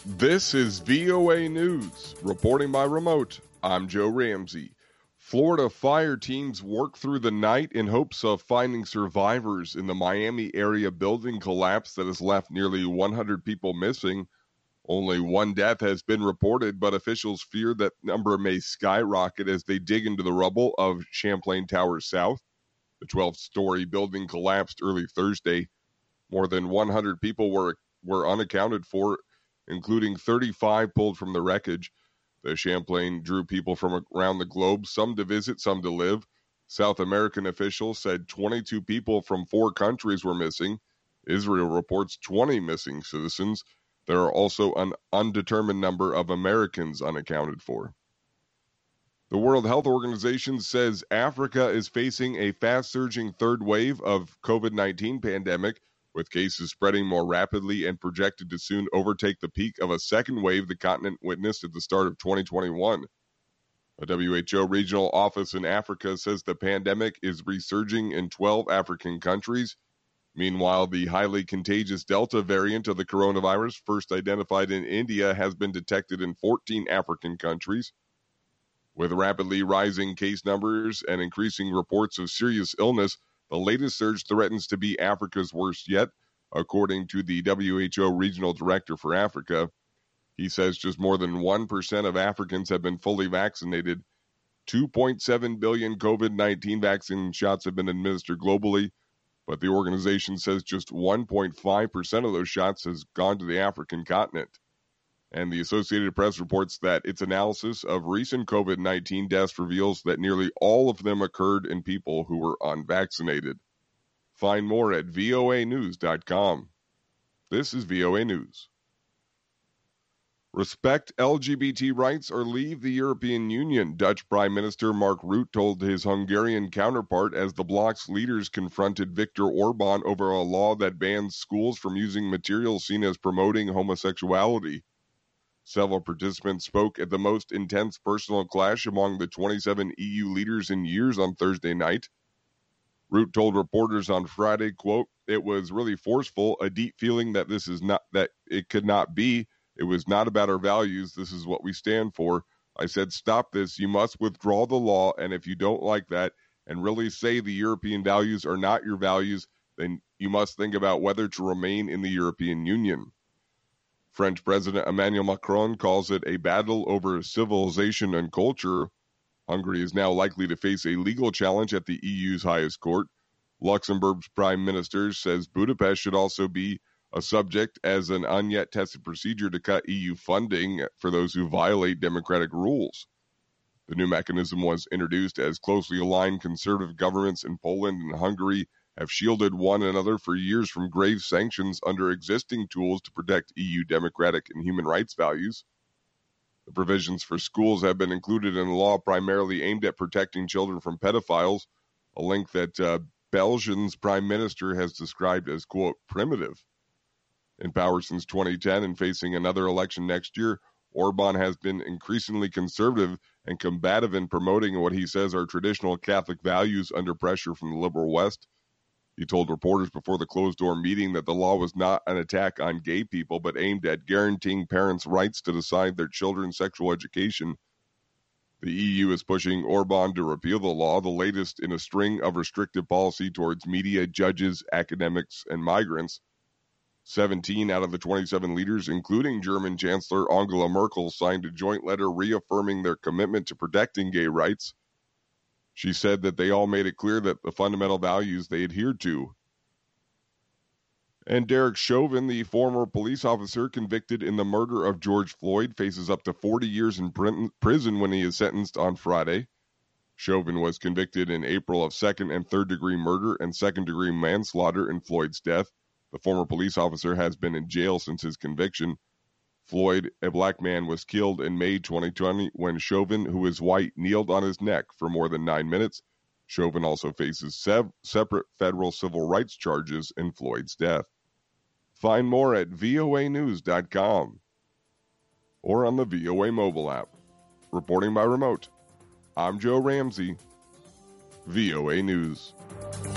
This is VOA News. Reporting by remote, I'm Joe Ramsey. Florida fire teams work through the night in hopes of finding survivors in the Miami area building collapse that has left nearly 100 people missing. Only one death has been reported, but officials fear that number may skyrocket as they dig into the rubble of Champlain Towers South. The 12-story building collapsed early Thursday. More than 100 people were unaccounted for, including 35 pulled from the wreckage. The Champlain drew people from around the globe, some to visit, some to live. South American officials said 22 people from 4 countries were missing. Israel reports 20 missing citizens. There are also an undetermined number of Americans unaccounted for. The World Health Organization says Africa is facing a fast-surging third wave of COVID-19 pandemic, with cases spreading more rapidly and projected to soon overtake the peak of a second wave the continent witnessed at the start of 2021. A WHO regional office in Africa says the pandemic is resurging in 12 African countries. Meanwhile, the highly contagious Delta variant of the coronavirus, first identified in India, has been detected in 14 African countries. With rapidly rising case numbers and increasing reports of serious illness, the latest surge threatens to be Africa's worst yet, according to the WHO Regional Director for Africa. He says just more than 1% of Africans have been fully vaccinated. 2.7 billion COVID-19 vaccine shots have been administered globally, but the organization says just 1.5% of those shots has gone to the African continent. And the Associated Press reports that its analysis of recent COVID-19 deaths reveals that nearly all of them occurred in people who were unvaccinated. Find more at voanews.com. This is VOA News. Respect LGBT rights or leave the European Union, Dutch Prime Minister Mark Rutte told his Hungarian counterpart as the bloc's leaders confronted Viktor Orban over a law that bans schools from using materials seen as promoting homosexuality. Several participants spoke at the most intense personal clash among the 27 EU leaders in years on Thursday night. Rutte told reporters on Friday, quote, "It was really forceful, a deep feeling that that it could not be. It was not about our values. This is what we stand for. I said, stop this. You must withdraw the law. And if you don't like that and really say the European values are not your values, then you must think about whether to remain in the European Union." French President Emmanuel Macron calls it a battle over civilization and culture. Hungary is now likely to face a legal challenge at the EU's highest court. Luxembourg's prime minister says Budapest should also be a subject as an unyet tested procedure to cut EU funding for those who violate democratic rules. The new mechanism was introduced as closely aligned conservative governments in Poland and Hungary have shielded one another for years from grave sanctions under existing tools to protect EU democratic and human rights values. The provisions for schools have been included in the law primarily aimed at protecting children from pedophiles, a link that Belgium's prime minister has described as, quote, primitive. In power since 2010 and facing another election next year, Orban has been increasingly conservative and combative in promoting what he says are traditional Catholic values under pressure from the liberal West. He told reporters before the closed-door meeting that the law was not an attack on gay people, but aimed at guaranteeing parents' rights to decide their children's sexual education. The EU is pushing Orban to repeal the law, the latest in a string of restrictive policy towards media, judges, academics, and migrants. 17 out of the 27 leaders, including German Chancellor Angela Merkel, signed a joint letter reaffirming their commitment to protecting gay rights. She said that they all made it clear that the fundamental values they adhered to. And Derek Chauvin, the former police officer convicted in the murder of George Floyd, faces up to 40 years in prison when he is sentenced on Friday. Chauvin was convicted in April of second and third degree murder and second degree manslaughter in Floyd's death. The former police officer has been in jail since his conviction. Floyd, a black man, was killed in May 2020 when Chauvin, who is white, kneeled on his neck for more than 9 minutes. Chauvin also faces separate federal civil rights charges in Floyd's death. Find more at voanews.com or on the VOA mobile app. Reporting by remote, I'm Joe Ramsey, VOA News.